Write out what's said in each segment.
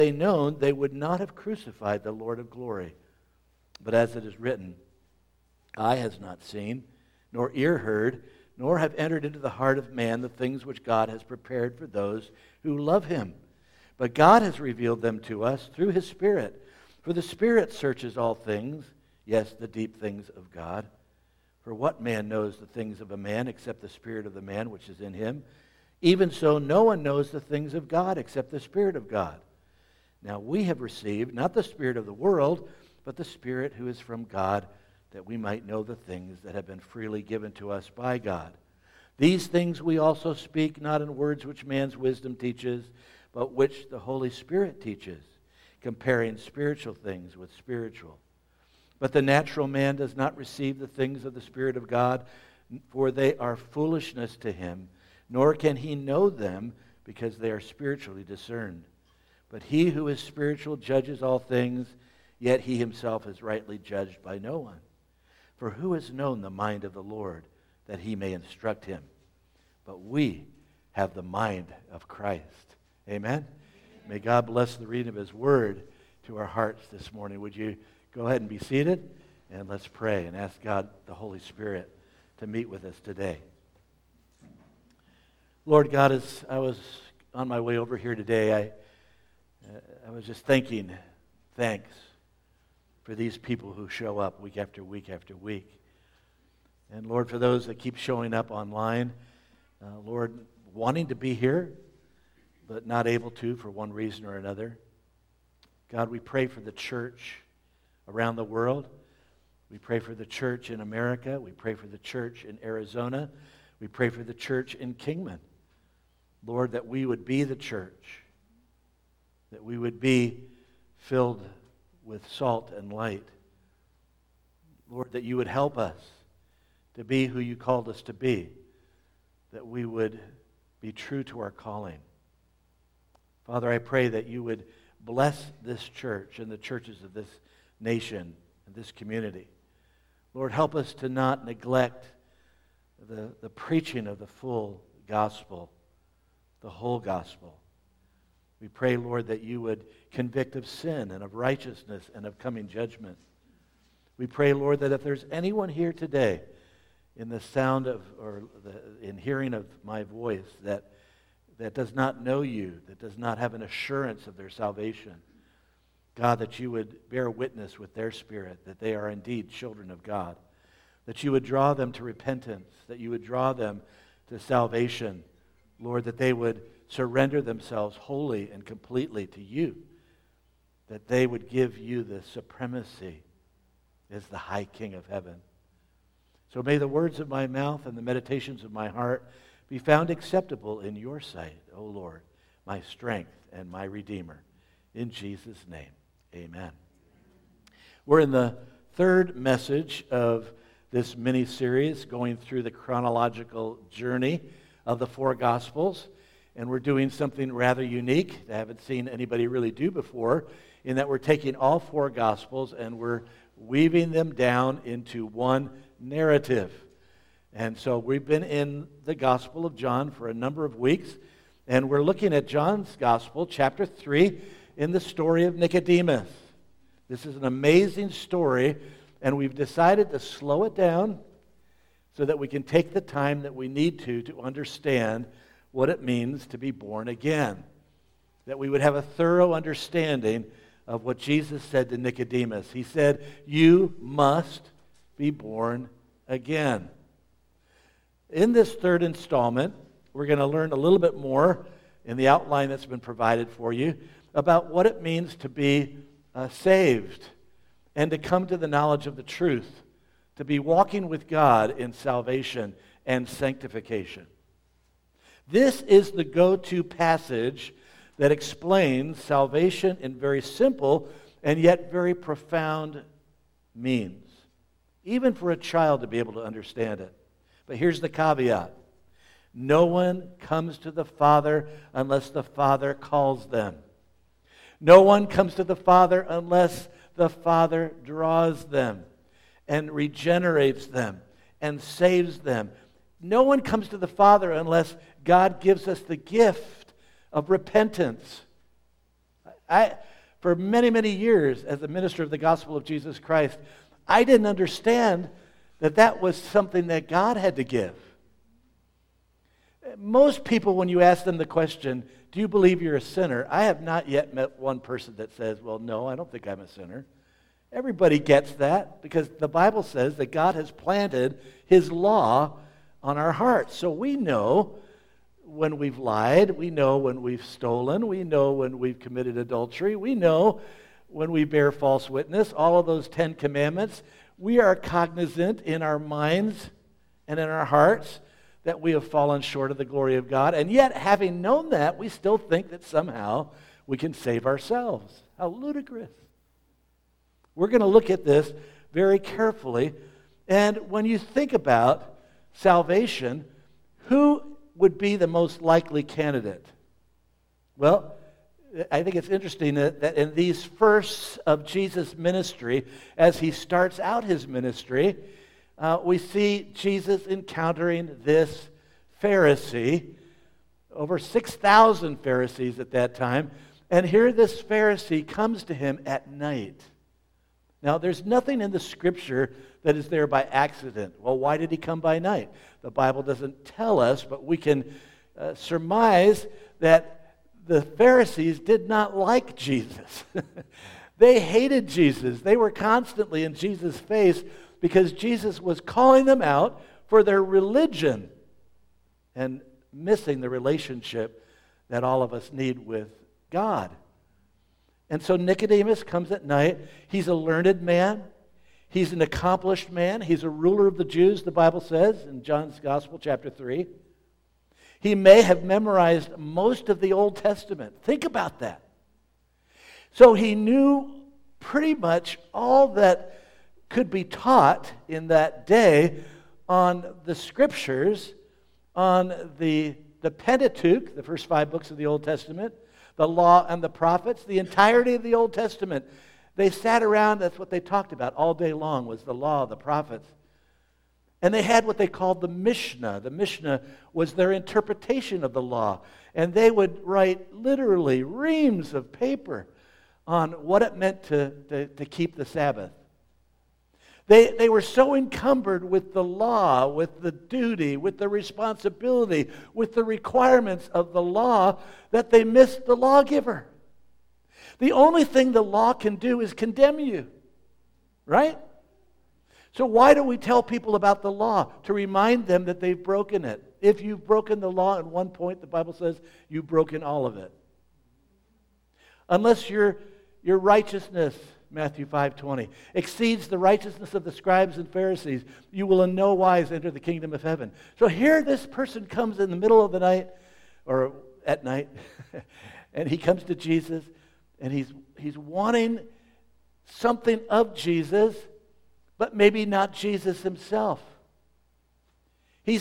they known, they would not have crucified the Lord of glory. But as it is written, eye has not seen, nor ear heard, nor have entered into the heart of man the things which God has prepared for those who love him. But God has revealed them to us through his Spirit. For the Spirit searches all things, yes, the deep things of God. For what man knows the things of a man except the spirit of the man which is in him? Even so, no one knows the things of God except the Spirit of God. Now we have received not the spirit of the world, but the Spirit who is from God, that we might know the things that have been freely given to us by God. These things we also speak, not in words which man's wisdom teaches, but which the Holy Spirit teaches, comparing spiritual things with spiritual. But the natural man does not receive the things of the Spirit of God, for they are foolishness to him, nor can he know them, because they are spiritually discerned. But he who is spiritual judges all things, yet he himself is rightly judged by no one. For who has known the mind of the Lord, that he may instruct him? But we have the mind of Christ. Amen? May God bless the reading of his word to our hearts this morning. Would you go ahead and be seated, and let's pray and ask God, the Holy Spirit, to meet with us today. Lord God, as I was on my way over here today, I was just thinking, thanks for these people who show up week after week after week. And Lord, for those that keep showing up online, Lord, wanting to be here, but not able to for one reason or another. God, we pray for the church around the world. We pray for the church in America. We pray for the church in Arizona. We pray for the church in Kingman. Lord, that we would be the church, that we would be filled with salt and light. Lord, that you would help us to be who you called us to be, that we would be true to our calling. Father, I pray that you would bless this church and the churches of this nation and this community. Lord, help us to not neglect the preaching of the full gospel, the whole gospel. We pray, Lord, that you would convict of sin and of righteousness and of coming judgment. We pray, Lord, that if there's anyone here today in the sound of, or in hearing of my voice that does not know you, that does not have an assurance of their salvation, God, that you would bear witness with their spirit that they are indeed children of God, that you would draw them to repentance, that you would draw them to salvation, Lord, that they would surrender themselves wholly and completely to you, that they would give you the supremacy as the high King of heaven. So may the words of my mouth and the meditations of my heart be found acceptable in your sight, O Lord, my strength and my Redeemer. In Jesus' name, amen. We're in the third message of this mini-series going through the chronological journey of the four Gospels. And we're doing something rather unique that I haven't seen anybody really do before, in that we're taking all four Gospels and we're weaving them down into one narrative. And so we've been in the Gospel of John for a number of weeks, and we're looking at John's Gospel, chapter 3, in the story of Nicodemus. This is an amazing story, and we've decided to slow it down so that we can take the time that we need to understand what it means to be born again. That we would have a thorough understanding of what Jesus said to Nicodemus. He said, "You must be born again." In this third installment, we're going to learn a little bit more in the outline that's been provided for you about what it means to be saved and to come to the knowledge of the truth, to be walking with God in salvation and sanctification. This is the go-to passage that explains salvation in very simple and yet very profound means, even for a child to be able to understand it. But here's the caveat. No one comes to the Father unless the Father calls them. No one comes to the Father unless the Father draws them and regenerates them and saves them. No one comes to the Father unless God gives us the gift of repentance. For many, many years as a minister of the gospel of Jesus Christ, I didn't understand that that was something that God had to give. Most people, when you ask them the question, do you believe you're a sinner? I have not yet met one person that says, well, no, I don't think I'm a sinner. Everybody gets that because the Bible says that God has planted His law on our hearts. So we know when we've lied, we know when we've stolen, we know when we've committed adultery, we know when we bear false witness, all of those 10 commandments. We are cognizant in our minds and in our hearts that we have fallen short of the glory of God. And yet, having known that, we still think that somehow we can save ourselves. How ludicrous. We're going to look at this very carefully. And when you think about salvation, who would be the most likely candidate? Well, I think it's interesting that in these firsts of Jesus' ministry, as he starts out his ministry, we see Jesus encountering this Pharisee, over 6,000 Pharisees at that time, and here this Pharisee comes to him at night. Now, there's nothing in the Scripture that is there by accident. Well, why did he come by night? The Bible doesn't tell us, but we can surmise that the Pharisees did not like Jesus. They hated Jesus. They were constantly in Jesus' face because Jesus was calling them out for their religion and missing the relationship that all of us need with God. And so Nicodemus comes at night. He's a learned man. He's an accomplished man. He's a ruler of the Jews, the Bible says in John's Gospel, chapter 3. He may have memorized most of the Old Testament. Think about that. So he knew pretty much all that could be taught in that day on the Scriptures, on the Pentateuch, the first 5 books of the Old Testament, the law and the prophets, the entirety of the Old Testament. They sat around, that's what they talked about all day long, was the law, the prophets. And they had what they called the Mishnah. The Mishnah was their interpretation of the law. And they would write literally reams of paper on what it meant to keep the Sabbath. They were so encumbered with the law, with the duty, with the responsibility, with the requirements of the law that they missed the lawgiver. The only thing the law can do is condemn you, right? So why do we tell people about the law? To remind them that they've broken it. If you've broken the law at one point, the Bible says you've broken all of it. Unless your righteousness, Matthew 5:20, exceeds the righteousness of the scribes and Pharisees, you will in no wise enter the kingdom of heaven. So here this person comes in the middle of the night, or at night, and he comes to Jesus, and he's wanting something of Jesus, but maybe not Jesus himself. He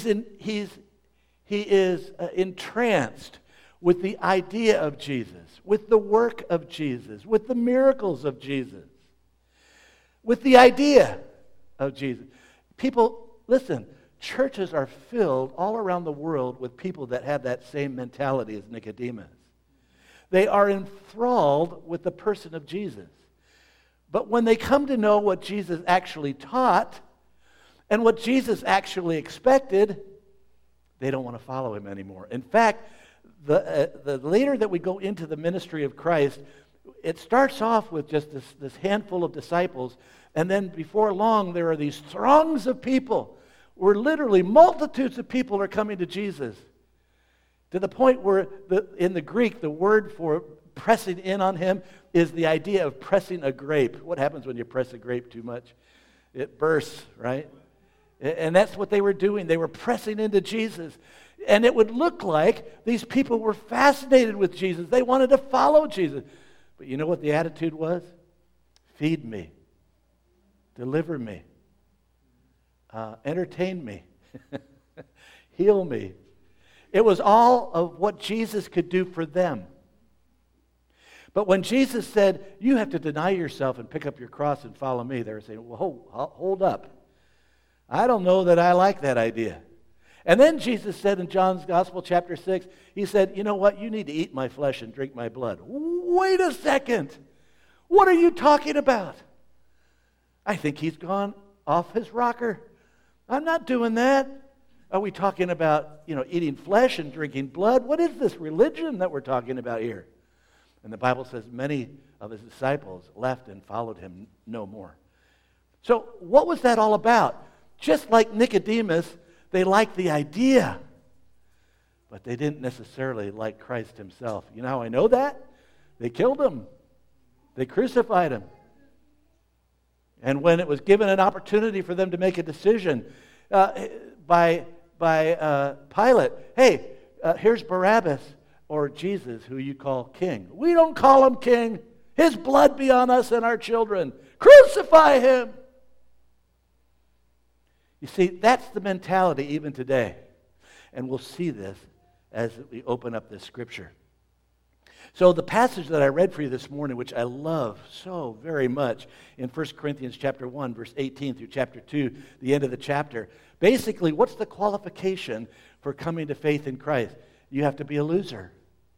is entranced with the idea of Jesus, with the work of Jesus, with the miracles of Jesus, with the idea of Jesus. People, listen, churches are filled all around the world with people that have that same mentality as Nicodemus. They are enthralled with the person of Jesus. But when they come to know what Jesus actually taught and what Jesus actually expected, they don't want to follow him anymore. In fact, the later that we go into the ministry of Christ, it starts off with just this handful of disciples, and then before long there are these throngs of people, where literally multitudes of people are coming to Jesus, to the point where in the Greek the word for pressing in on him is the idea of pressing a grape. What happens when you press a grape too much? It bursts, right? And that's what they were doing. They were pressing into Jesus. And it would look like these people were fascinated with Jesus. They wanted to follow Jesus. But you know what the attitude was? Feed me. Deliver me. Entertain me. Heal me. It was all of what Jesus could do for them. But when Jesus said, you have to deny yourself and pick up your cross and follow me, they were saying, well, hold up. I don't know that I like that idea. And then Jesus said in John's Gospel, chapter 6, he said, you know what? You need to eat my flesh and drink my blood. Wait a second. What are you talking about? I think he's gone off his rocker. I'm not doing that. Are we talking about, eating flesh and drinking blood? What is this religion that we're talking about here? And the Bible says many of his disciples left and followed him no more. So what was that all about? Just like Nicodemus, they liked the idea, but they didn't necessarily like Christ himself. You know how I know that? They killed him. They crucified him. And when it was given an opportunity for them to make a decision by Pilate, hey, here's Barabbas or Jesus, who you call king. We don't call him king. His blood be on us and our children. Crucify him. You see, that's the mentality even today. And we'll see this as we open up this scripture. So the passage that I read for you this morning, which I love so very much, in 1 Corinthians chapter 1, verse 18 through chapter 2, the end of the chapter, basically, what's the qualification for coming to faith in Christ? You have to be a loser.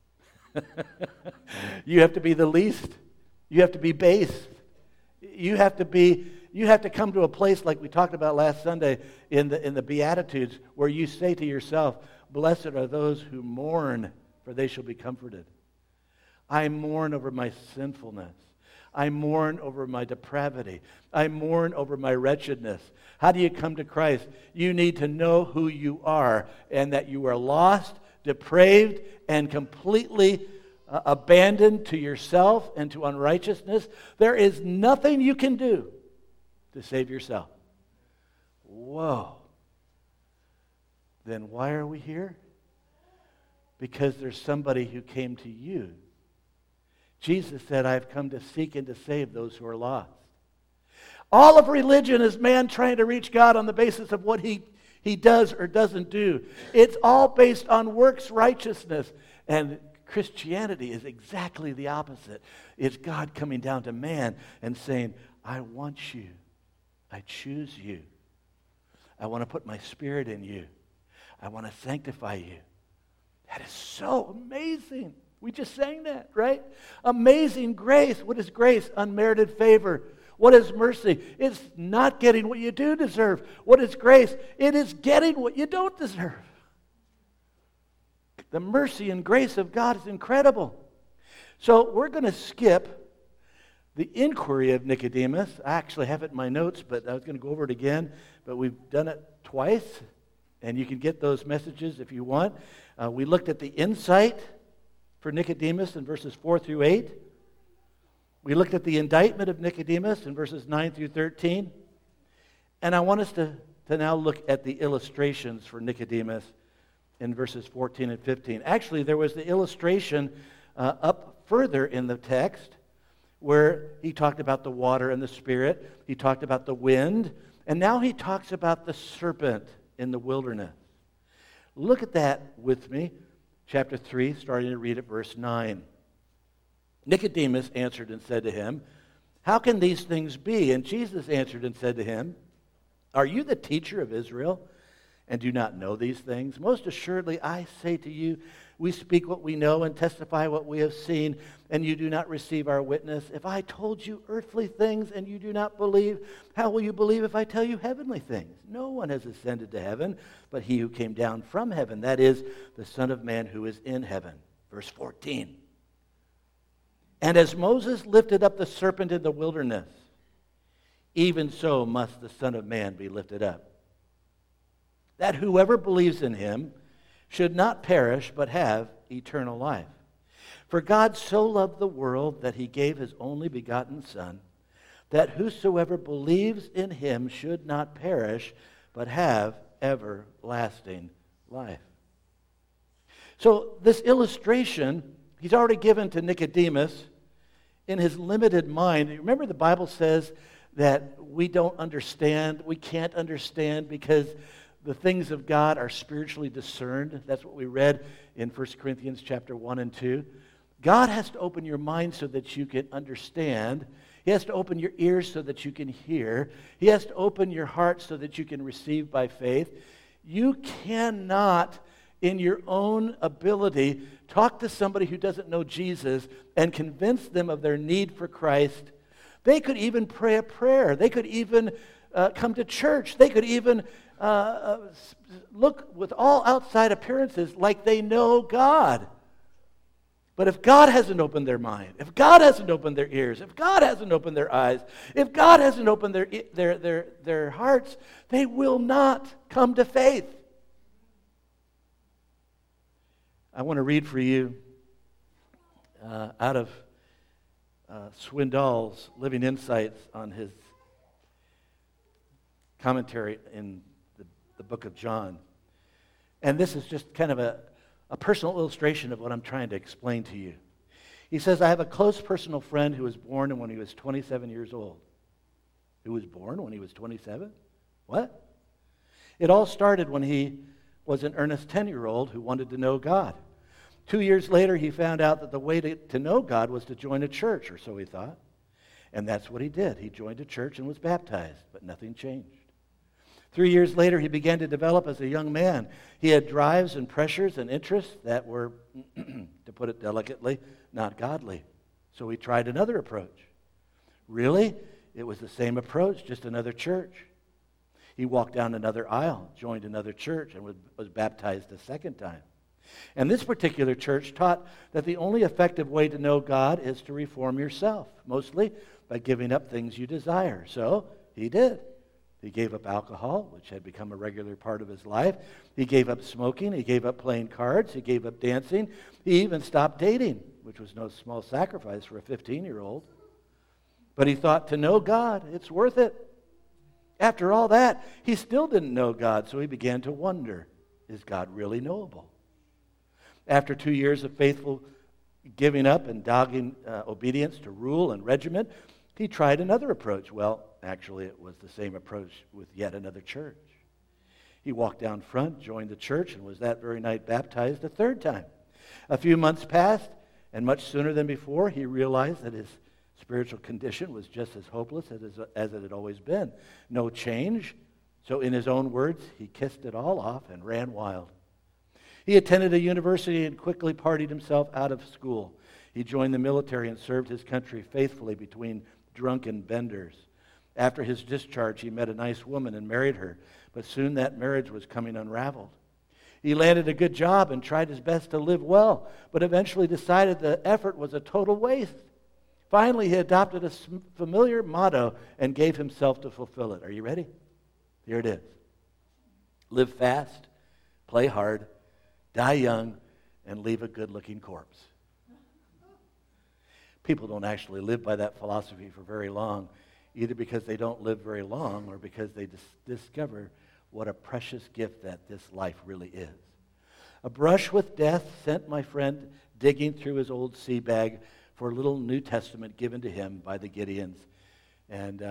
You have to be the least. You have to be base. You have to come to a place like we talked about last Sunday in the Beatitudes, where you say to yourself, blessed are those who mourn, for they shall be comforted. I mourn over my sinfulness. I mourn over my depravity. I mourn over my wretchedness. How do you come to Christ? You need to know who you are and that you are lost, depraved, and completely abandoned to yourself and to unrighteousness. There is nothing you can do to save yourself. Whoa. Then why are we here? Because there's somebody who came to you. Jesus said, I've come to seek and to save those who are lost. All of religion is man trying to reach God on the basis of what he does or doesn't do. It's all based on works righteousness. And Christianity is exactly the opposite. It's God coming down to man and saying, I want you. I choose you. I want to put my spirit in you. I want to sanctify you. That is so amazing. We just sang that, right? Amazing grace. What is grace? Unmerited favor. What is mercy? It's not getting what you do deserve. What is grace? It is getting what you don't deserve. The mercy and grace of God is incredible. So we're going to skip the inquiry of Nicodemus. I actually have it in my notes, but I was going to go over it again. But we've done it twice, and you can get those messages if you want. We looked at the insight for Nicodemus in verses 4 through 8. We looked at the indictment of Nicodemus in verses 9 through 13. And I want us to now look at the illustrations for Nicodemus in verses 14 and 15. Actually, there was the illustration up further in the text where he talked about the water and the Spirit. He talked about the wind. And now he talks about the serpent in the wilderness. Look at that with me. Chapter 3, starting to read at verse 9. Nicodemus answered and said to him, how can these things be? And Jesus answered and said to him, are you the teacher of Israel and do not know these things? Most assuredly, I say to you, we speak what we know and testify what we have seen, and you do not receive our witness. If I told you earthly things and you do not believe, how will you believe if I tell you heavenly things? No one has ascended to heaven, but he who came down from heaven, that is, the Son of Man who is in heaven. Verse 14. And as Moses lifted up the serpent in the wilderness, even so must the Son of Man be lifted up, that whoever believes in him should not perish, but have eternal life. For God so loved the world that he gave his only begotten Son, that whosoever believes in him should not perish, but have everlasting life. So this illustration, he's already given to Nicodemus in his limited mind. Remember, the Bible says that we don't understand, we can't understand because the things of God are spiritually discerned. That's what we read in 1 Corinthians chapter 1 and 2. God has to open your mind so that you can understand. He has to open your ears so that you can hear. He has to open your heart so that you can receive by faith. You cannot, in your own ability, talk to somebody who doesn't know Jesus and convince them of their need for Christ. They could even pray a prayer. They could even come to church. They could even look with all outside appearances like they know God. But if God hasn't opened their mind, if God hasn't opened their ears, if God hasn't opened their eyes, if God hasn't opened their hearts, they will not come to faith. I want to read for you out of Swindoll's Living Insights on his commentary in the book of John. And this is just kind of a personal illustration of what I'm trying to explain to you. He says, I have a close personal friend who was born when he was 27 years old. Who was born when he was 27? What? It all started when he was an earnest 10-year-old who wanted to know God. 2 years later, he found out that the way to know God was to join a church, or so he thought. And that's what he did. He joined a church and was baptized, but nothing changed. 3 years later, he began to develop as a young man. He had drives and pressures and interests that were, to put it delicately, not godly. So he tried another approach. Really? It was the same approach, just another church. He walked down another aisle, joined another church, and was baptized a second time. And this particular church taught that the only effective way to know God is to reform yourself, mostly by giving up things you desire. So he did. He gave up alcohol, which had become a regular part of his life. He gave up smoking. He gave up playing cards. He gave up dancing. He even stopped dating, which was no small sacrifice for a 15-year-old. But he thought, to know God, it's worth it. After all that, he still didn't know God, so he began to wonder, is God really knowable? After 2 years of faithful giving up and dogging obedience to rule and regiment, he tried another approach. Well, actually, it was the same approach with yet another church. He walked down front, joined the church, and was that very night baptized a third time. A few months passed, and much sooner than before, he realized that his spiritual condition was just as hopeless as it had always been. No change. So in his own words, he kissed it all off and ran wild. He attended a university and quickly partied himself out of school. He joined the military and served his country faithfully between drunken benders. After his discharge, he met a nice woman and married her, but soon that marriage was coming unraveled. He landed a good job and tried his best to live well, but eventually decided the effort was a total waste. Finally, he adopted a familiar motto and gave himself to fulfill it. Are you ready? Here it is. Live fast, play hard, die young, and leave a good-looking corpse. People don't actually live by that philosophy for very long, either because they don't live very long or because they discover what a precious gift that this life really is. A brush with death sent my friend digging through his old sea bag for a little New Testament given to him by the Gideons. And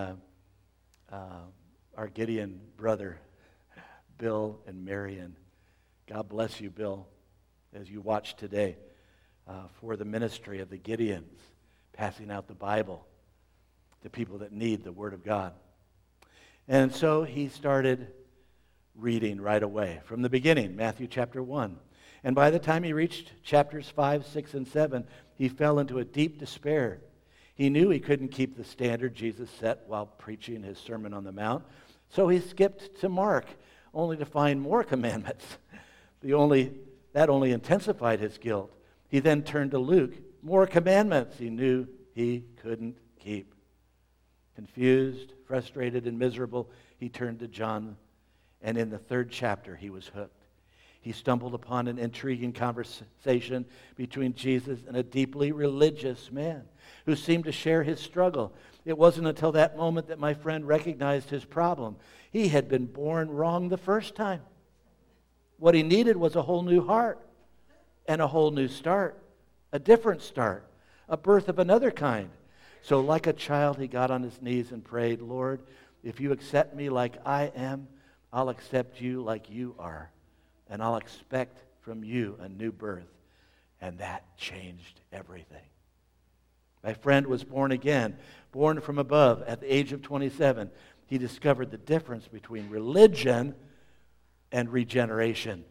our Gideon brother, Bill and Marion, God bless you, Bill, as you watch today for the ministry of the Gideons, passing out the Bible to people that need the Word of God. And so he started reading right away from the beginning, Matthew chapter 1. And by the time he reached chapters 5, 6, and 7, he fell into a deep despair. He knew he couldn't keep the standard Jesus set while preaching his Sermon on the Mount, so he skipped to Mark, only to find more commandments. That only intensified his guilt. He then turned to Luke. More commandments he knew he couldn't keep. Confused, frustrated, and miserable, he turned to John, and in the 3rd chapter, he was hooked. He stumbled upon an intriguing conversation between Jesus and a deeply religious man who seemed to share his struggle. It wasn't until that moment that my friend recognized his problem. He had been born wrong the first time. What he needed was a whole new heart and a whole new start, a different start, a birth of another kind. So like a child, he got on his knees and prayed, Lord, if you accept me like I am, I'll accept you like you are, and I'll expect from you a new birth. And that changed everything. My friend was born again, born from above. At the age of 27, he discovered the difference between religion, and regeneration.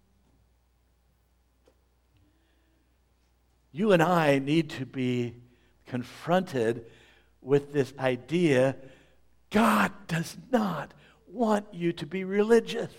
You and I need to be confronted with this idea: God does not want you to be religious.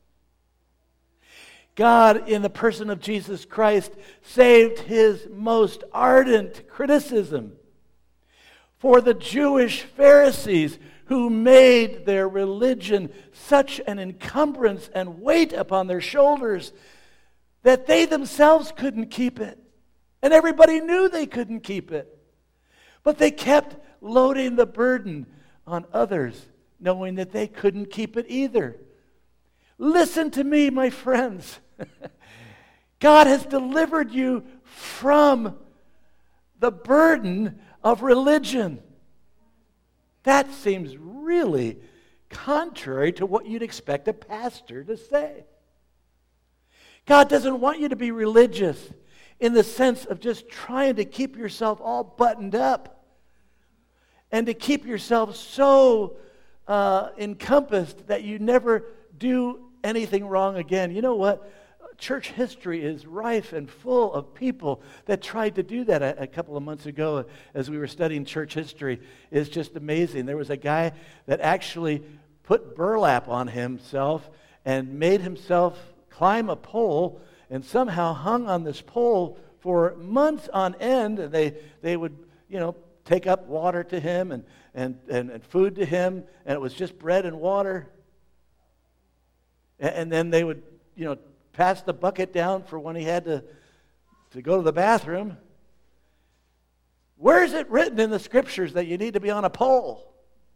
God, in the person of Jesus Christ, saved his most ardent criticism for the Jewish Pharisees who made their religion such an encumbrance and weight upon their shoulders that they themselves couldn't keep it. And everybody knew they couldn't keep it. But they kept loading the burden on others, knowing that they couldn't keep it either. Listen to me, my friends. God has delivered you from the burden of religion. That seems really contrary to what you'd expect a pastor to say. God doesn't want you to be religious in the sense of just trying to keep yourself all buttoned up and to keep yourself so encompassed that you never do anything wrong again. You know what? Church history is rife and full of people that tried to do that. A couple of months ago, as we were studying church history, is just amazing. There was a guy that actually put burlap on himself and made himself climb a pole and somehow hung on this pole for months on end. And they would, take up water to him and food to him, and it was just bread and water. And then they would, pass the bucket down for when he had to go to the bathroom. Where is it written in the scriptures that you need to be on a pole?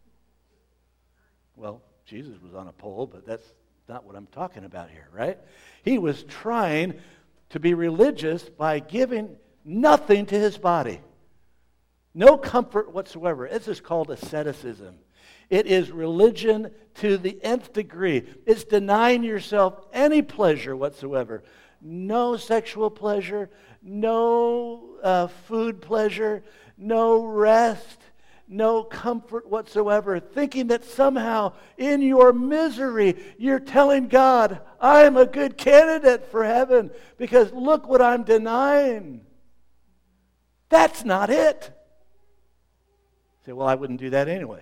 Well, Jesus was on a pole, but that's not what I'm talking about here, right? He was trying to be religious by giving nothing to his body. No comfort whatsoever. This is called asceticism. It is religion to the nth degree. It's denying yourself any pleasure whatsoever. No sexual pleasure, no food pleasure, no rest, no comfort whatsoever. Thinking that somehow in your misery you're telling God, I'm a good candidate for heaven because look what I'm denying. That's not it. You say, well, I wouldn't do that anyway.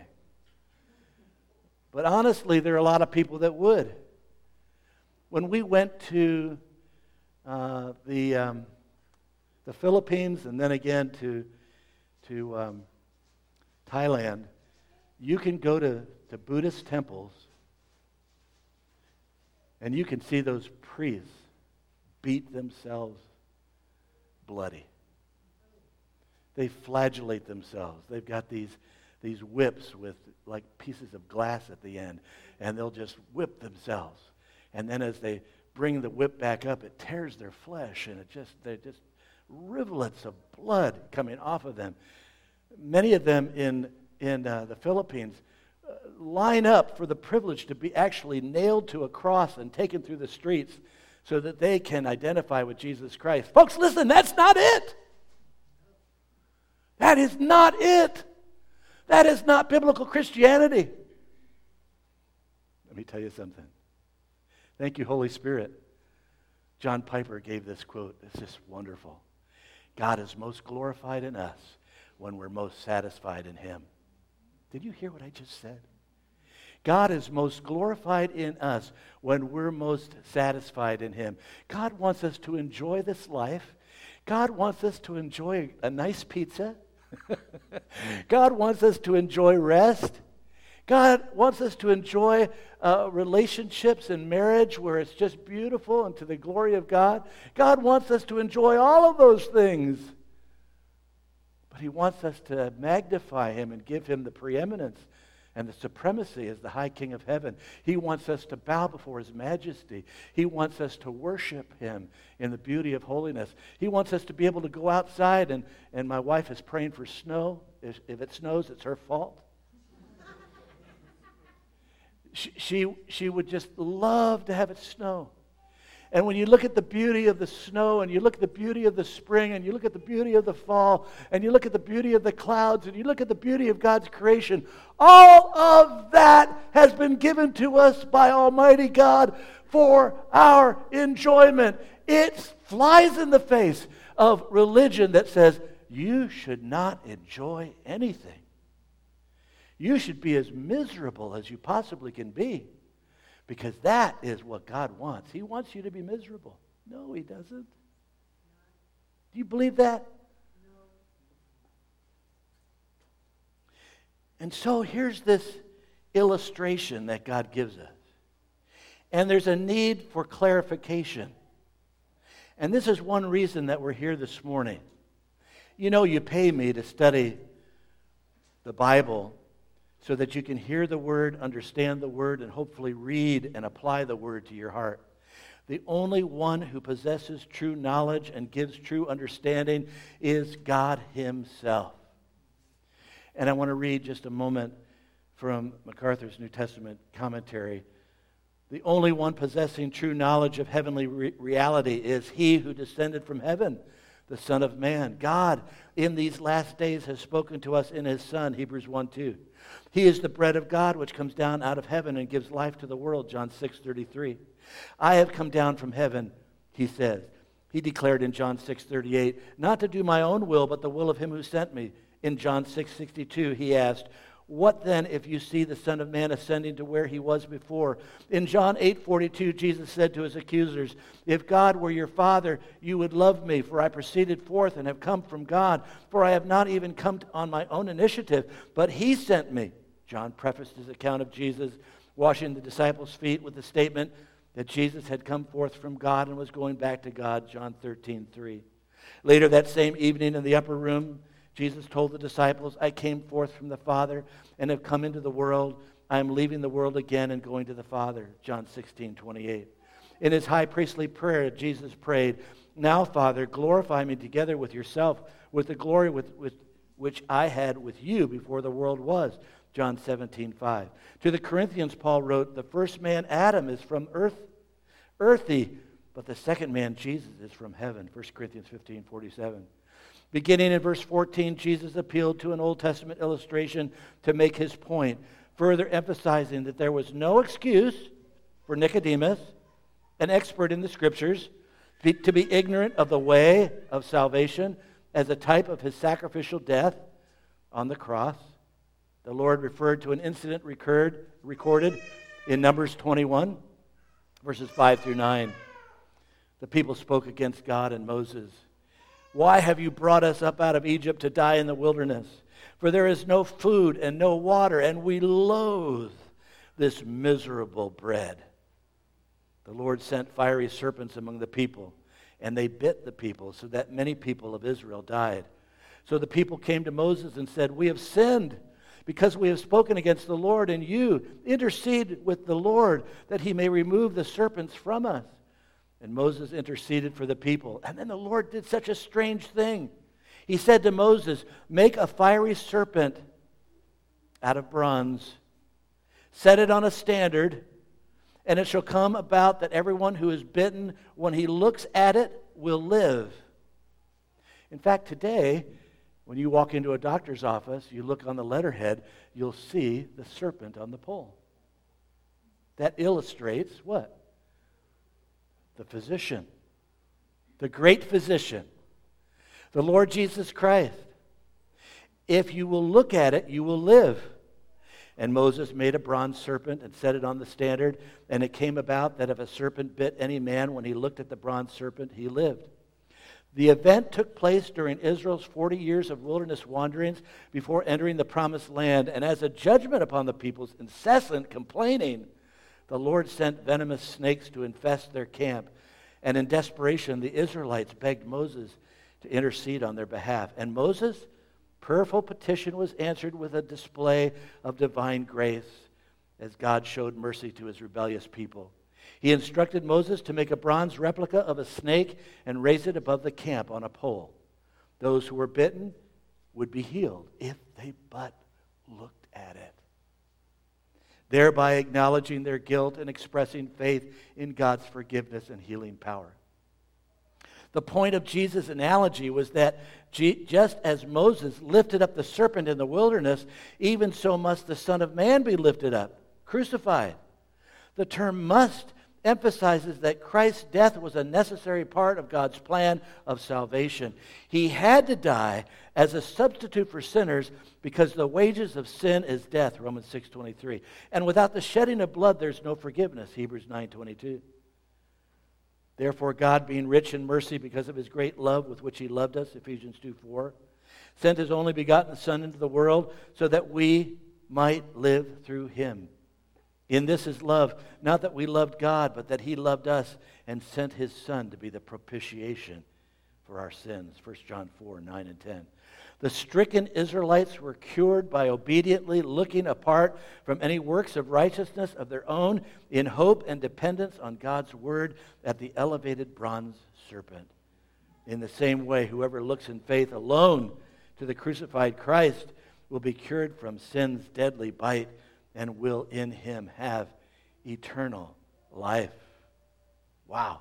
But honestly, there are a lot of people that would. When we went to the Philippines and then again to Thailand, you can go to Buddhist temples and you can see those priests beat themselves bloody. They flagellate themselves. They've got these whips with like pieces of glass at the end, and they'll just whip themselves. And then as they bring the whip back up, it tears their flesh, and they're just rivulets of blood coming off of them. Many of them in the Philippines line up for the privilege to be actually nailed to a cross and taken through the streets so that they can identify with Jesus Christ. Folks, listen, that's not it. That is not it. That is not biblical Christianity. Let me tell you something. Thank you, Holy Spirit. John Piper gave this quote. It's just wonderful. God is most glorified in us when we're most satisfied in Him. Did you hear what I just said? God is most glorified in us when we're most satisfied in Him. God wants us to enjoy this life. God wants us to enjoy a nice pizza. God wants us to enjoy rest. God wants us to enjoy relationships and marriage where it's just beautiful and to the glory of God. God wants us to enjoy all of those things. But He wants us to magnify Him and give Him the preeminence and the supremacy as the high King of heaven. He wants us to bow before His majesty. He wants us to worship Him in the beauty of holiness. He wants us to be able to go outside, and my wife is praying for snow. If it snows, it's her fault. She would just love to have it snow. And when you look at the beauty of the snow, and you look at the beauty of the spring, and you look at the beauty of the fall, and you look at the beauty of the clouds, and you look at the beauty of God's creation, all of that has been given to us by Almighty God for our enjoyment. It flies in the face of religion that says you should not enjoy anything. You should be as miserable as you possibly can be, because that is what God wants. He wants you to be miserable. No, He doesn't. Do you believe that? No. And so here's this illustration that God gives us. And there's a need for clarification. And this is one reason that we're here this morning. You know, you pay me to study the Bible so that you can hear the Word, understand the Word, and hopefully read and apply the Word to your heart. The only one who possesses true knowledge and gives true understanding is God Himself. And I want to read just a moment from MacArthur's New Testament commentary. The only one possessing true knowledge of heavenly reality is He who descended from heaven, the Son of Man. God, in these last days, has spoken to us in His Son, Hebrews 1:2. He is the bread of God which comes down out of heaven and gives life to the world, John 6:33. I have come down from heaven, He says. He declared in John 6:38, not to do my own will, but the will of Him who sent me. In John 6:62, He asked, what then if you see the Son of Man ascending to where He was before? In John 8:42, Jesus said to His accusers, if God were your Father, you would love me, for I proceeded forth and have come from God, for I have not even come on my own initiative, but He sent me. John prefaced his account of Jesus washing the disciples' feet with the statement that Jesus had come forth from God and was going back to God, John 13:3. Later that same evening in the upper room, Jesus told the disciples, I came forth from the Father and have come into the world. I am leaving the world again and going to the Father. John 16:28. In His high priestly prayer, Jesus prayed, now, Father, glorify me together with Yourself, with the glory which I had with You before the world was. John 17:5. To the Corinthians, Paul wrote, the first man, Adam, is from earthy, but the second man, Jesus, is from heaven. 1 Corinthians 15:47. Beginning in verse 14, Jesus appealed to an Old Testament illustration to make His point, further emphasizing that there was no excuse for Nicodemus, an expert in the Scriptures, to be ignorant of the way of salvation as a type of His sacrificial death on the cross. The Lord referred to an incident recorded in Numbers 21, verses 5 through 9. The people spoke against God and Moses. Why have you brought us up out of Egypt to die in the wilderness? For there is no food and no water, and we loathe this miserable bread. The Lord sent fiery serpents among the people, and they bit the people, so that many people of Israel died. So the people came to Moses and said, we have sinned, because we have spoken against the Lord, and you intercede with the Lord, that He may remove the serpents from us. And Moses interceded for the people. And then the Lord did such a strange thing. He said to Moses, make a fiery serpent out of bronze, set it on a standard, and it shall come about that everyone who is bitten, when he looks at it, will live. In fact, today, when you walk into a doctor's office, you look on the letterhead, you'll see the serpent on the pole. That illustrates what? The physician, the great physician, the Lord Jesus Christ. If you will look at it, you will live. And Moses made a bronze serpent and set it on the standard, and it came about that if a serpent bit any man, when he looked at the bronze serpent, he lived. The event took place during Israel's 40 years of wilderness wanderings before entering the promised land, and as a judgment upon the people's incessant complaining, the Lord sent venomous snakes to infest their camp. And in desperation, the Israelites begged Moses to intercede on their behalf. And Moses' prayerful petition was answered with a display of divine grace as God showed mercy to His rebellious people. He instructed Moses to make a bronze replica of a snake and raise it above the camp on a pole. Those who were bitten would be healed if they but looked at it, thereby acknowledging their guilt and expressing faith in God's forgiveness and healing power. The point of Jesus' analogy was that just as Moses lifted up the serpent in the wilderness, even so must the Son of Man be lifted up, crucified. The term must emphasizes that Christ's death was a necessary part of God's plan of salvation. He had to die as a substitute for sinners because the wages of sin is death, Romans 6:23. And without the shedding of blood, there's no forgiveness, Hebrews 9:22. Therefore, God, being rich in mercy because of his great love with which he loved us, Ephesians 2:4, sent his only begotten Son into the world so that we might live through him. In this is love, not that we loved God, but that he loved us and sent his Son to be the propitiation for our sins. 1 John 4:9 and 10. The stricken Israelites were cured by obediently looking apart from any works of righteousness of their own in hope and dependence on God's word at the elevated bronze serpent. In the same way, whoever looks in faith alone to the crucified Christ will be cured from sin's deadly bite and will in him have eternal life. Wow.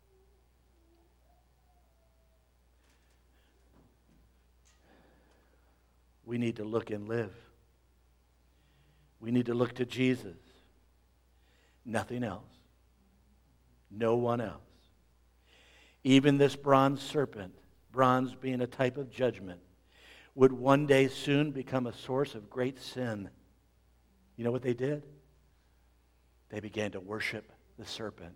We need to look and live. We need to look to Jesus. Nothing else. No one else. Even this bronze serpent, bronze being a type of judgment, would one day soon become a source of great sin. You know what they did? They began to worship the serpent.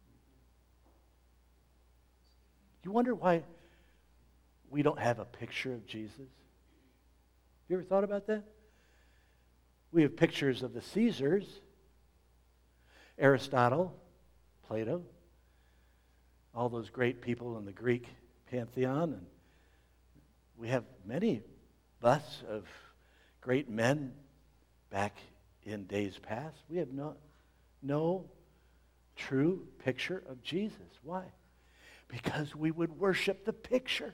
You wonder why we don't have a picture of Jesus? You ever thought about that? We have pictures of the Caesars, Aristotle, Plato, all those great people in the Greek pantheon, and we have many busts of great men back in days past. We have no true picture of Jesus. Why? Because we would worship the picture.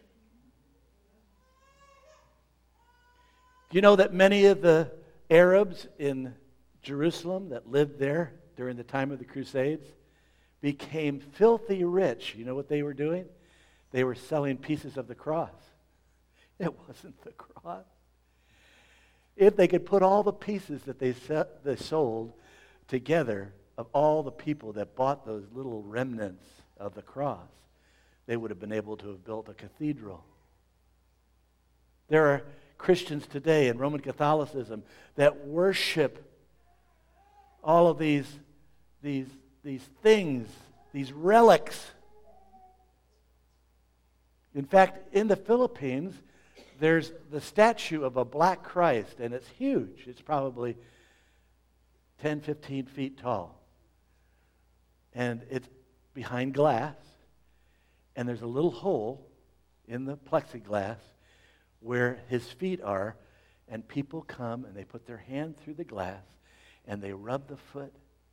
Do you know that many of the Arabs in Jerusalem that lived there during the time of the Crusades became filthy rich? You know what they were doing? They were selling pieces of the cross. It wasn't the cross. If they could put all the pieces that they sold together of all the people that bought those little remnants of the cross, they would have been able to have built a cathedral. There are Christians today in Roman Catholicism that worship all of these things, these relics. In fact, in the Philippines, there's the statue of a black Christ, and it's huge. It's probably 10, 15 feet tall. And it's behind glass, and there's a little hole in the plexiglass where his feet are, and people come and they put their hand through the glass, and they rub the foot,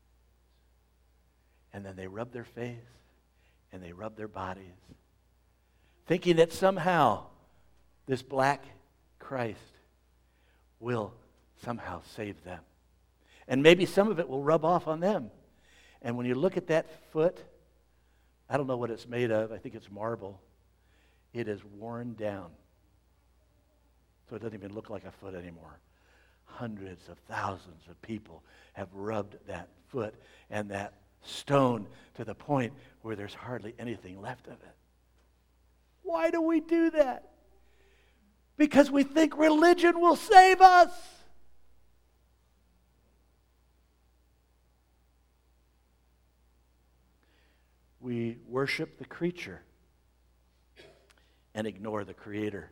and then they rub their face, and they rub their bodies, thinking that somehow this black Christ will somehow save them. And maybe some of it will rub off on them. And when you look at that foot, I don't know what it's made of. I think it's marble. It is worn down. So it doesn't even look like a foot anymore. Hundreds of thousands of people have rubbed that foot and that stone to the point where there's hardly anything left of it. Why do we do that? Because we think religion will save us. We worship the creature and ignore the Creator.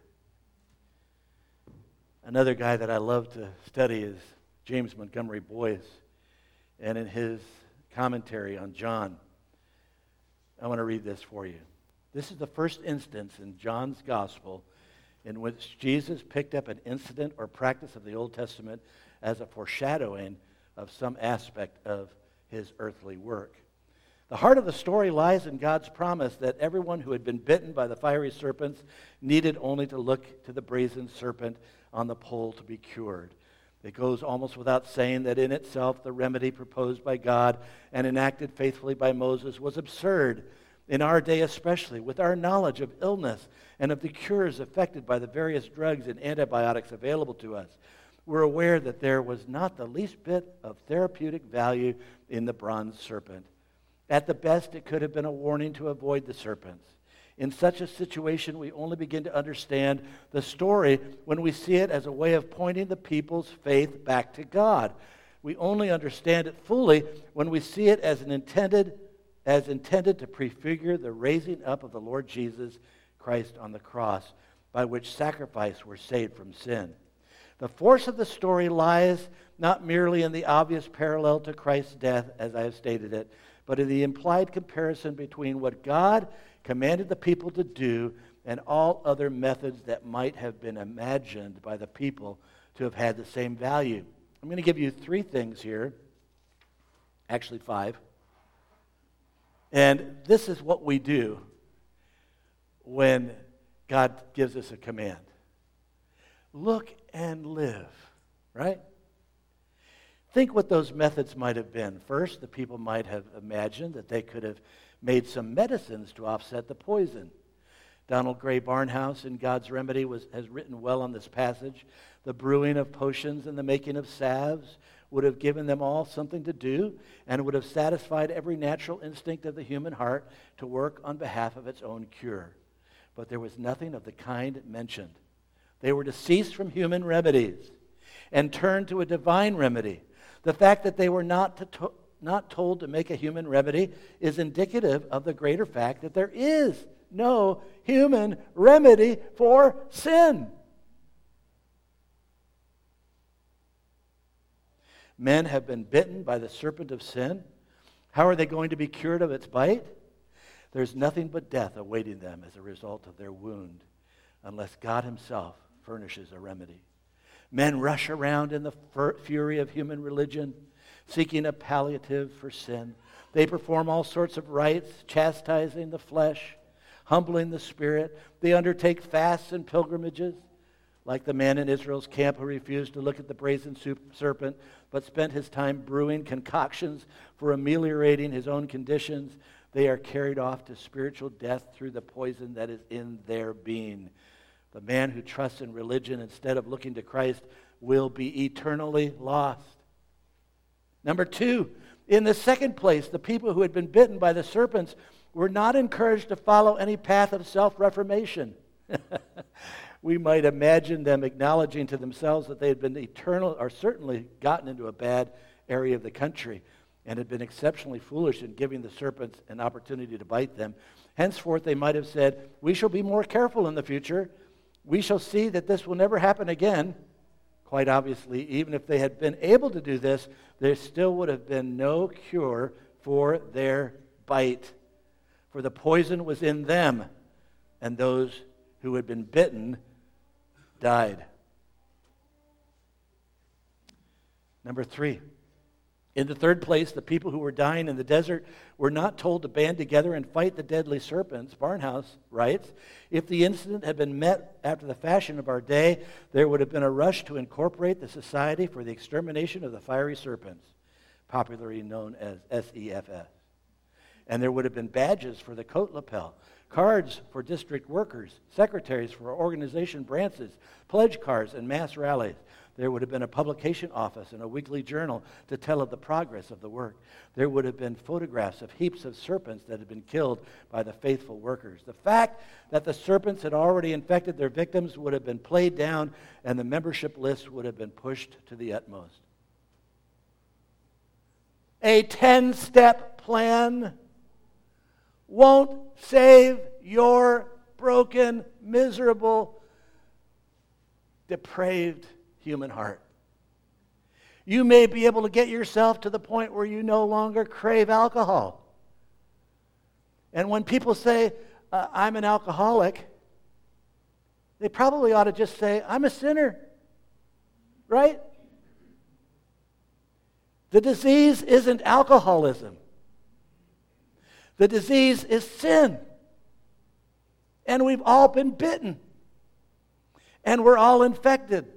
Another guy that I love to study is James Montgomery Boyce. And in his commentary on John, I want to read this for you. This is the first instance in John's gospel in which Jesus picked up an incident or practice of the Old Testament as a foreshadowing of some aspect of his earthly work. The heart of the story lies in God's promise that everyone who had been bitten by the fiery serpents needed only to look to the brazen serpent on the pole to be cured. It goes almost without saying that in itself the remedy proposed by God and enacted faithfully by Moses was absurd, in our day especially, with our knowledge of illness and of the cures effected by the various drugs and antibiotics available to us. We're aware that there was not the least bit of therapeutic value in the bronze serpent. At the best, it could have been a warning to avoid the serpents. In such a situation, we only begin to understand the story when we see it as a way of pointing the people's faith back to God. We only understand it fully when we see it as intended to prefigure the raising up of the Lord Jesus Christ on the cross, by which sacrifice were saved from sin. The force of the story lies not merely in the obvious parallel to Christ's death, as I have stated it, but in the implied comparison between what God commanded the people to do and all other methods that might have been imagined by the people to have had the same value. I'm going to give you 3 things here, actually 5. And this is what we do when God gives us a command. Look and live, right? Think what those methods might have been. First, the people might have imagined that they could have made some medicines to offset the poison. Donald Gray Barnhouse in God's Remedy has written well on this passage. The brewing of potions and the making of salves would have given them all something to do and would have satisfied every natural instinct of the human heart to work on behalf of its own cure. But there was nothing of the kind mentioned. They were to cease from human remedies and turn to a divine remedy. The fact that they were not told to make a human remedy is indicative of the greater fact that there is no human remedy for sin. Men have been bitten by the serpent of sin. How are they going to be cured of its bite? There's nothing but death awaiting them as a result of their wound, unless God himself furnishes a remedy. Men rush around in the fury of human religion, seeking a palliative for sin. They perform all sorts of rites, chastising the flesh, humbling the spirit. They undertake fasts and pilgrimages, like the man in Israel's camp who refused to look at the brazen serpent, but spent his time brewing concoctions for ameliorating his own conditions. They are carried off to spiritual death through the poison that is in their being. The man who trusts in religion instead of looking to Christ will be eternally lost. Number 2, in the second place, the people who had been bitten by the serpents were not encouraged to follow any path of self-reformation. We might imagine them acknowledging to themselves that they had been certainly gotten into a bad area of the country and had been exceptionally foolish in giving the serpents an opportunity to bite them. Henceforth, they might have said, "We shall be more careful in the future. We shall see that this will never happen again." Quite obviously, even if they had been able to do this, there still would have been no cure for their bite. For the poison was in them, and those who had been bitten died. Number 3. In the third place, the people who were dying in the desert were not told to band together and fight the deadly serpents. Barnhouse writes, if the incident had been met after the fashion of our day, there would have been a rush to incorporate the Society for the Extermination of the Fiery Serpents, popularly known as SEFS. And there would have been badges for the coat lapel, cards for district workers, secretaries for organization branches, pledge cards, and mass rallies. There would have been a publication office and a weekly journal to tell of the progress of the work. There would have been photographs of heaps of serpents that had been killed by the faithful workers. The fact that the serpents had already infected their victims would have been played down, and the membership list would have been pushed to the utmost. A 10-step plan won't save your broken, miserable, depraved human heart. You may be able to get yourself to the point where you no longer crave alcohol. And when people say, I'm an alcoholic, they probably ought to just say, I'm a sinner. Right? The disease isn't alcoholism. The disease is sin. And we've all been bitten. And we're all infected.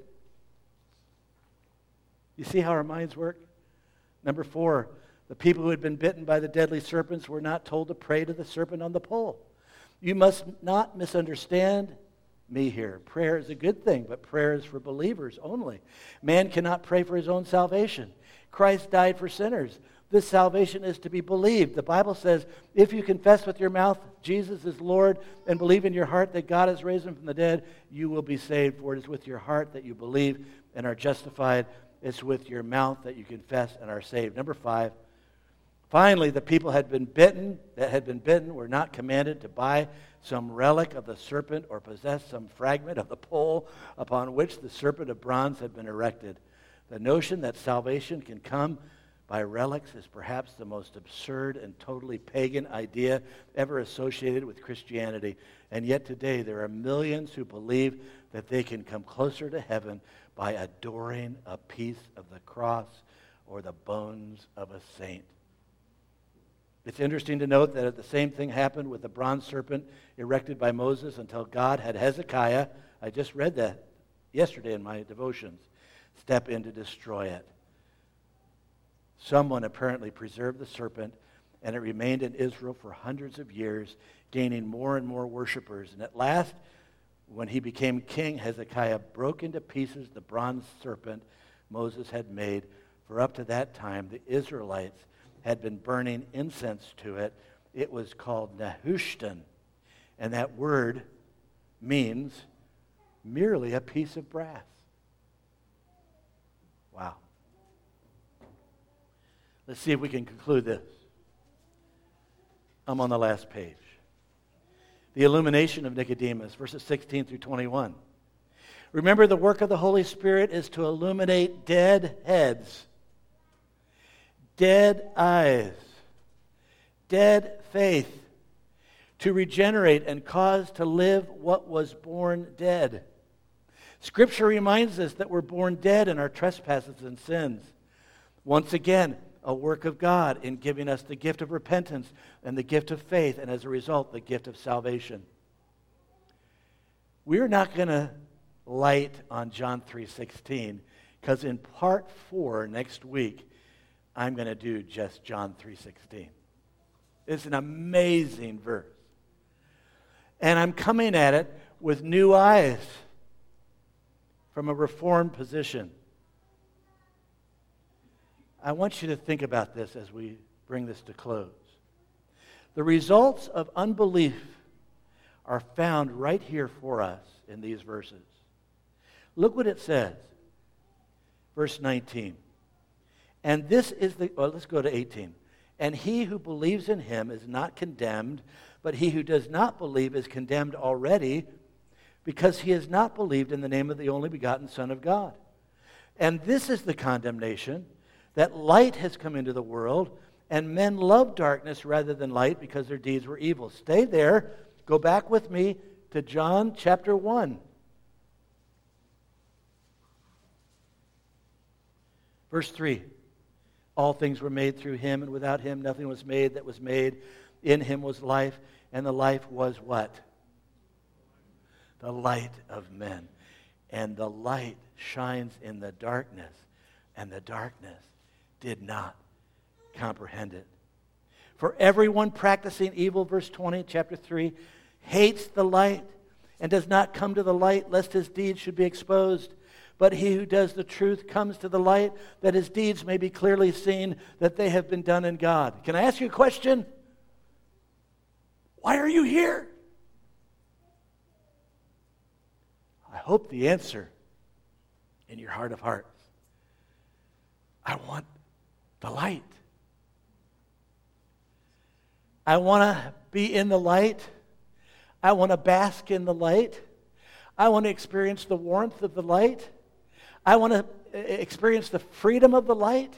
You see how our minds work? Number 4, the people who had been bitten by the deadly serpents were not told to pray to the serpent on the pole. You must not misunderstand me here. Prayer is a good thing, but prayer is for believers only. Man cannot pray for his own salvation. Christ died for sinners. This salvation is to be believed. The Bible says, if you confess with your mouth Jesus is Lord and believe in your heart that God has raised him from the dead, you will be saved. For it is with your heart that you believe and are justified. It's with your mouth that you confess and are saved. Number 5, finally, the people that had been bitten were not commanded to buy some relic of the serpent or possess some fragment of the pole upon which the serpent of bronze had been erected. The notion that salvation can come by relics is perhaps the most absurd and totally pagan idea ever associated with Christianity. And yet today there are millions who believe that they can come closer to heaven by adoring a piece of the cross or the bones of a saint. It's interesting to note that the same thing happened with the bronze serpent erected by Moses until God had Hezekiah, I just read that yesterday in my devotions, step in to destroy it. Someone apparently preserved the serpent, and it remained in Israel for hundreds of years, gaining more and more worshipers. And at last, when he became king, Hezekiah broke into pieces the bronze serpent Moses had made. For up to that time, the Israelites had been burning incense to it. It was called Nehushtan, and that word means merely a piece of brass. Wow. Let's see if we can conclude this. I'm on the last page. The illumination of Nicodemus, verses 16 through 21. Remember, the work of the Holy Spirit is to illuminate dead heads, dead eyes, dead faith, to regenerate and cause to live what was born dead. Scripture reminds us that we're born dead in our trespasses and sins. Once again, a work of God in giving us the gift of repentance and the gift of faith, and as a result, the gift of salvation. We're not going to light on John 3:16, because in part 4 next week, I'm going to do just John 3:16. It's an amazing verse. And I'm coming at it with new eyes from a reformed position. I want you to think about this as we bring this to close. The results of unbelief are found right here for us in these verses. Look what it says. Verse 19. And this is let's go to 18. And he who believes in him is not condemned, but he who does not believe is condemned already, because he has not believed in the name of the only begotten Son of God. And this is the condemnation, that light has come into the world, and men love darkness rather than light because their deeds were evil. Stay there. Go back with me to John chapter 1. Verse 3. All things were made through him, and without him nothing was made that was made. In him was life, and the life was what? The light of men. And the light shines in the darkness, and the darkness did not comprehend it. For everyone practicing evil, verse 20, chapter 3, hates the light and does not come to the light, lest his deeds should be exposed. But he who does the truth comes to the light, that his deeds may be clearly seen, that they have been done in God. Can I ask you a question? Why are you here? I hope the answer in your heart of hearts. I want the light. I want to be in the light. I want to bask in the light. I want to experience the warmth of the light. I want to experience the freedom of the light.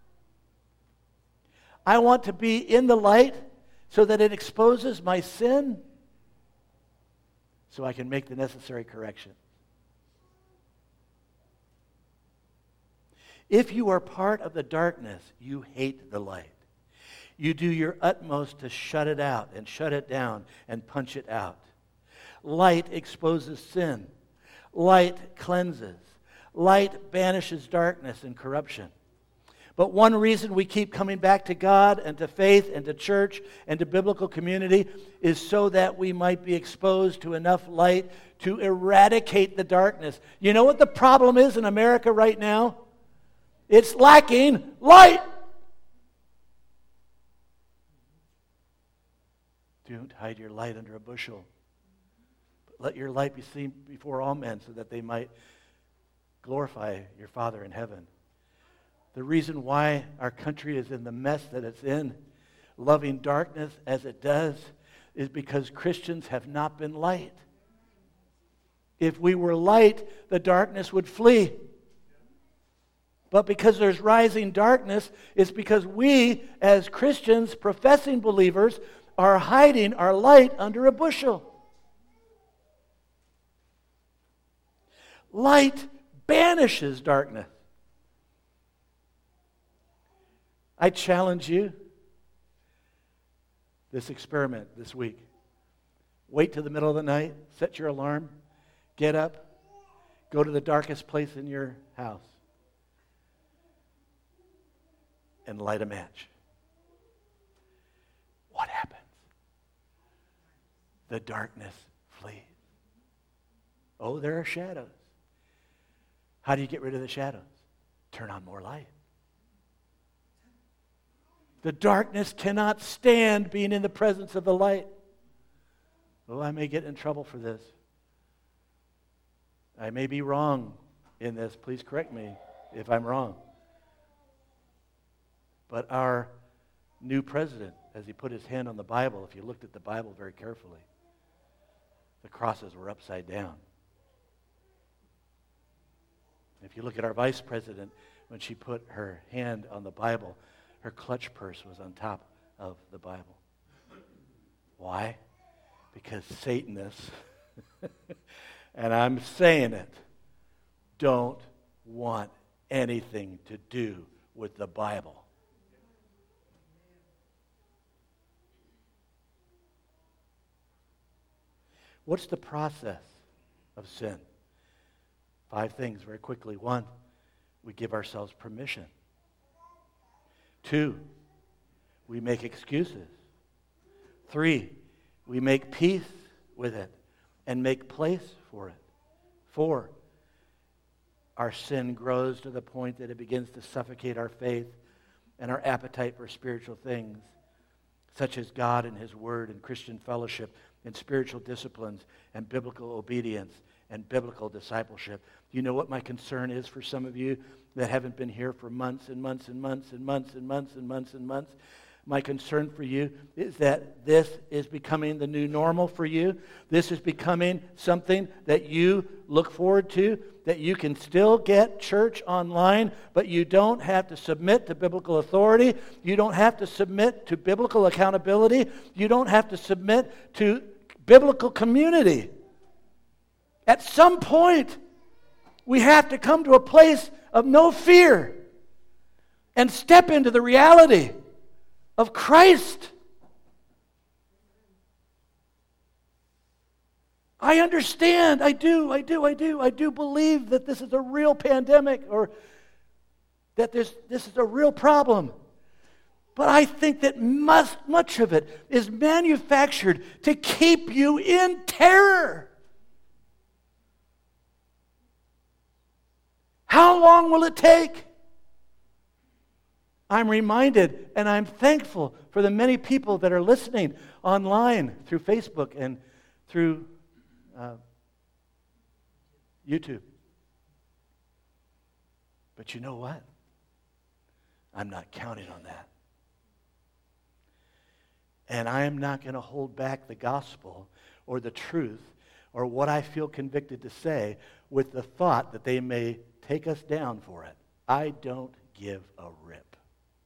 I want to be in the light so that it exposes my sin, so I can make the necessary correction. If you are part of the darkness, you hate the light. You do your utmost to shut it out and shut it down and punch it out. Light exposes sin. Light cleanses. Light banishes darkness and corruption. But one reason we keep coming back to God and to faith and to church and to biblical community is so that we might be exposed to enough light to eradicate the darkness. You know what the problem is in America right now? It's lacking light. Don't hide your light under a bushel. But let your light be seen before all men so that they might glorify your Father in heaven. The reason why our country is in the mess that it's in, loving darkness as it does, is because Christians have not been light. If we were light, the darkness would flee. But because there's rising darkness, it's because we, as Christians, professing believers, are hiding our light under a bushel. Light banishes darkness. I challenge you, this experiment this week. Wait till the middle of the night, set your alarm, get up, go to the darkest place in your house, and light a match. What happens? The darkness flees. Oh, there are shadows. How do you get rid of the shadows? Turn on more light. The darkness cannot stand being in the presence of the light. Oh, I may get in trouble for this. I may be wrong in this. Please correct me if I'm wrong. But our new president, as he put his hand on the Bible, if you looked at the Bible very carefully, the crosses were upside down. If you look at our vice president, when she put her hand on the Bible, her clutch purse was on top of the Bible. Why? Because Satanists, and I'm saying it, don't want anything to do with the Bible. What's the process of sin? 5 things very quickly. 1, we give ourselves permission. 2, we make excuses. 3, we make peace with it and make place for it. 4, our sin grows to the point that it begins to suffocate our faith and our appetite for spiritual things, such as God and His Word and Christian fellowship and spiritual disciplines and biblical obedience and biblical discipleship. Do you know what my concern is for some of you that haven't been here for months and months and months and months and months and months and months? My concern for you is that this is becoming the new normal for you. This is becoming something that you look forward to, that you can still get church online, but you don't have to submit to biblical authority. You don't have to submit to biblical accountability. You don't have to submit to biblical community. At some point, we have to come to a place of no fear and step into the reality of Christ. I understand. I do believe that this is a real pandemic or that this is a real problem. But I think that much of it is manufactured to keep you in terror. How long will it take? I'm reminded and I'm thankful for the many people that are listening online through Facebook and through YouTube. But you know what? I'm not counting on that. And I am not going to hold back the gospel or the truth or what I feel convicted to say with the thought that they may take us down for it. I don't give a rip.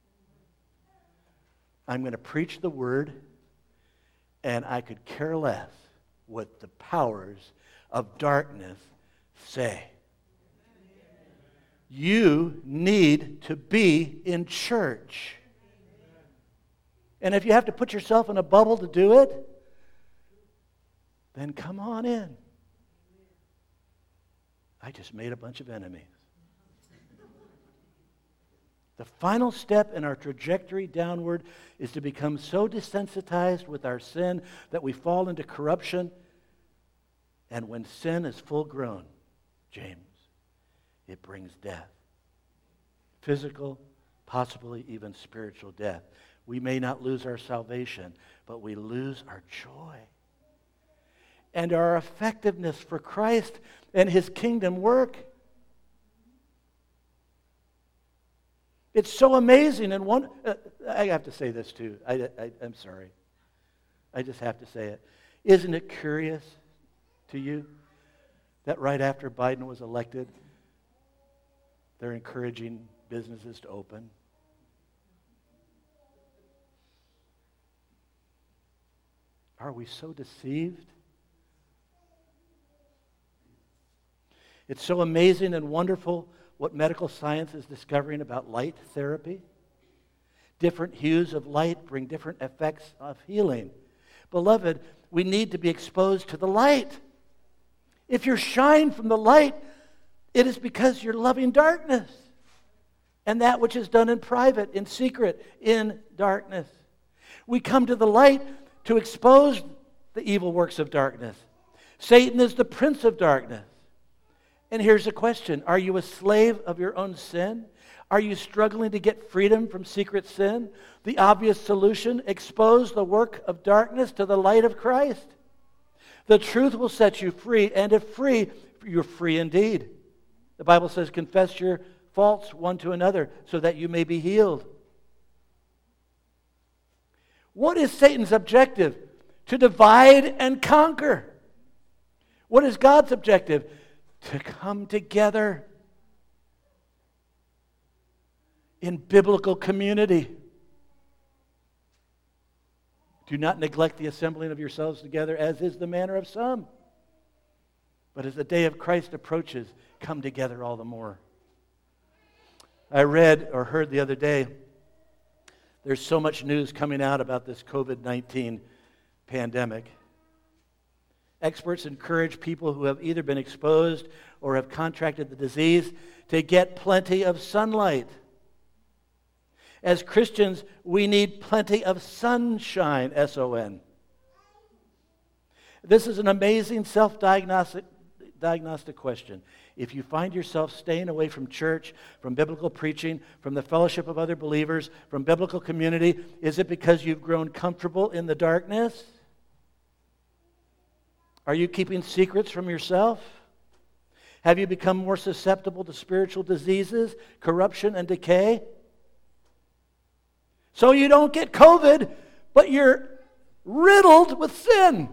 I'm going to preach the word, and I could care less what the powers of darkness say. You need to be in church. And if you have to put yourself in a bubble to do it, then come on in. I just made a bunch of enemies. The final step in our trajectory downward is to become so desensitized with our sin that we fall into corruption. And when sin is full grown, James, it brings death. Physical, possibly even spiritual death. we may not lose our salvation, but we lose our joy and our effectiveness for Christ and His kingdom work. It's so amazing. And I have to say this too. I'm sorry. I just have to say it. Isn't it curious to you that right after Biden was elected, they're encouraging businesses to open? Are we so deceived? It's so amazing and wonderful what medical science is discovering about light therapy. Different hues of light bring different effects of healing. Beloved, we need to be exposed to the light. If you're shined from the light, it is because you're loving darkness. And that which is done in private, in secret, in darkness. We come to the light to expose the evil works of darkness. Satan is the prince of darkness. And here's a question. Are you a slave of your own sin? Are you struggling to get freedom from secret sin? The obvious solution, expose the work of darkness to the light of Christ. The truth will set you free, and if free, you're free indeed. The Bible says, confess your faults one to another so that you may be healed. What is Satan's objective? To divide and conquer. What is God's objective? To come together in biblical community. Do not neglect the assembling of yourselves together, as is the manner of some. But as the day of Christ approaches, come together all the more. I read or heard the other day, there's so much news coming out about this COVID-19 pandemic. Experts encourage people who have either been exposed or have contracted the disease to get plenty of sunlight. As Christians, we need plenty of sunshine, S-O-N. This is an amazing self-diagnostic question. If you find yourself staying away from church, from biblical preaching, from the fellowship of other believers, from biblical community, is it because you've grown comfortable in the darkness? Are you keeping secrets from yourself? Have you become more susceptible to spiritual diseases, corruption, and decay? So you don't get COVID, but you're riddled with sin.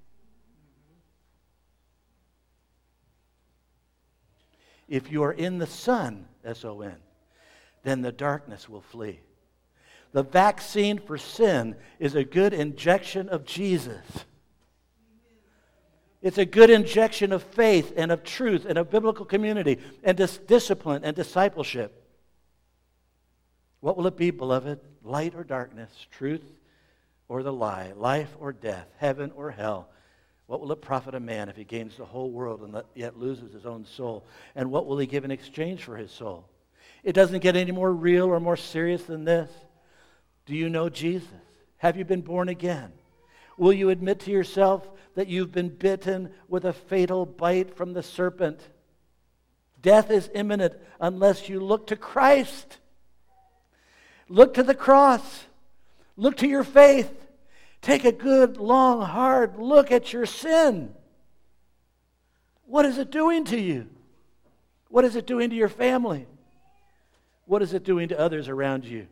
If you are in the sun, S-O-N, then the darkness will flee. The vaccine for sin is a good injection of Jesus. It's a good injection of faith and of truth and of biblical community and discipline and discipleship. What will it be, beloved? Light or darkness, truth or the lie, life or death, heaven or hell? What will it profit a man if he gains the whole world and yet loses his own soul? And what will he give in exchange for his soul? It doesn't get any more real or more serious than this. Do you know Jesus? Have you been born again? Will you admit to yourself that you've been bitten with a fatal bite from the serpent? Death is imminent unless you look to Christ. Look to the cross. Look to your faith. Take a good, long, hard look at your sin. What is it doing to you? What is it doing to your family? What is it doing to others around you?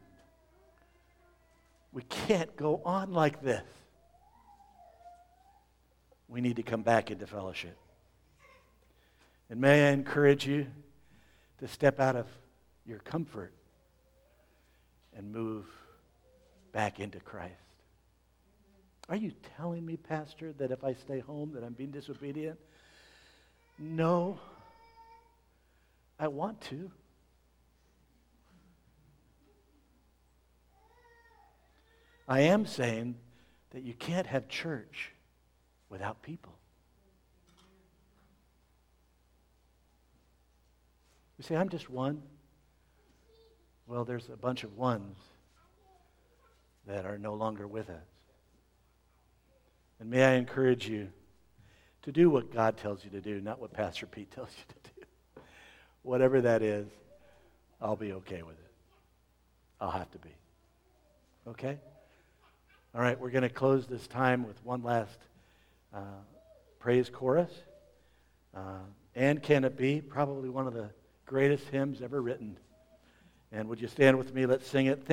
We can't go on like this. We need to come back into fellowship. And may I encourage you to step out of your comfort and move back into Christ. Are you telling me, Pastor, that if I stay home that I'm being disobedient? No. I want to. I am saying that you can't have church without people. You say, I'm just one. Well, there's a bunch of ones that are no longer with us. And may I encourage you to do what God tells you to do, not what Pastor Pete tells you to do. Whatever that is, I'll be okay with it. I'll have to be. Okay? All right, we're going to close this time with one last praise chorus. And Can It Be? Probably one of the greatest hymns ever written. And would you stand with me? Let's sing it.